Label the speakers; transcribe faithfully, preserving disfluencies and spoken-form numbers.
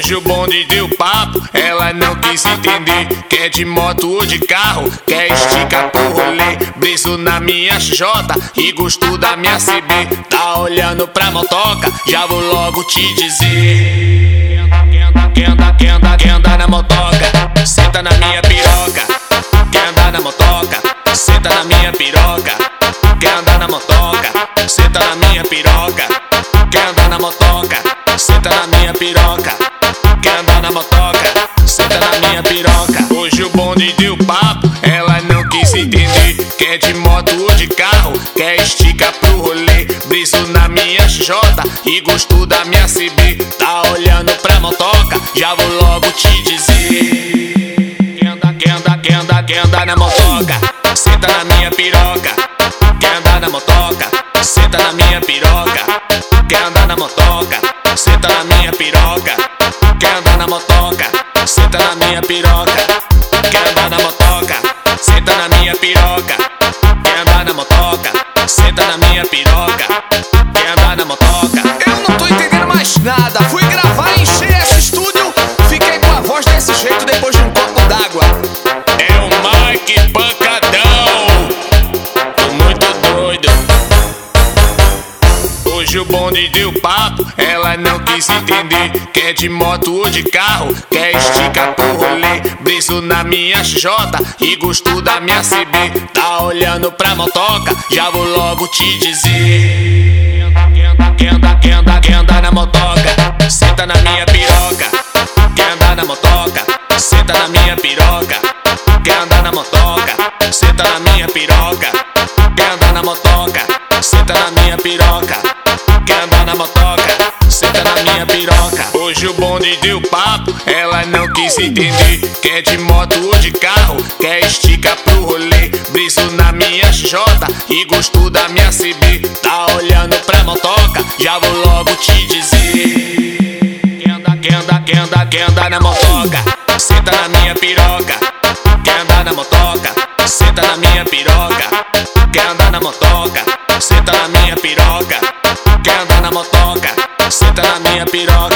Speaker 1: Hoje o bonde deu papo, ela não quis entender. Quer de moto ou de carro, quer esticar pro rolê. Briso na minha X J e gosto da minha C B. Tá olhando pra motoca, já vou logo te dizer. Quem anda, quem anda, quem anda na motoca, senta na minha piroca. Quem anda na motoca, senta na minha piroca. Quem anda na motoca, senta na minha piroca. Quem anda na motoca, senta na minha piroca. Quem anda na motoca, senta na minha piroca. Hoje o bonde deu papo, ela não quis entender. Quer de moto ou de carro, quer estica pro rolê. Briso na minha X J e gosto da minha C B. Tá olhando pra motoca, já vou logo te dizer. Quem anda, quem anda, quem anda, quem anda na motoca, senta na minha piroca. Quem anda na motoca, senta na minha piroca. Quem anda na motoca, senta na minha piroca. Quem anda na motoca, senta na minha piroca. Quem anda na motoca, senta na minha piroca. Quem anda na motoca, senta na minha piroca. Quem anda na motoca.
Speaker 2: Eu não tô entendendo mais nada. Fui gravar e encher esse estúdio. Fiquei com a voz desse jeito depois de um copo d'água.
Speaker 1: É o Mike Pancadão, tô muito doido. Hoje o bonde deu papo, ela não quis entender. Quer de moto ou de carro, quer esticar pro rolê. Briso na minha X J e gosto da minha C B. Tá olhando pra motoca, já vou logo te dizer. Quem anda, quem anda, quem anda, quem anda na motoca, senta na minha piroca. Quem anda na motoca, senta na minha piroca. Quem anda na motoca, senta na minha piroca. Quem anda na motoca, senta na minha piroca. Quem anda na motoca, senta na minha piroca. Hoje o bonde deu papo, ela não quis entender. Quer de moto ou de carro, quer esticar pro rolê. Briso na minha X J e gosto da minha C B. Tá olhando pra motoca, já vou logo te dizer. Quem anda, quem anda, quem anda, quem anda na motoca, senta na minha piroca. Quem anda na motoca, senta na minha piroca. Quem anda na motoca, senta na minha piroca. Quem anda na motoca, senta na minha piroca.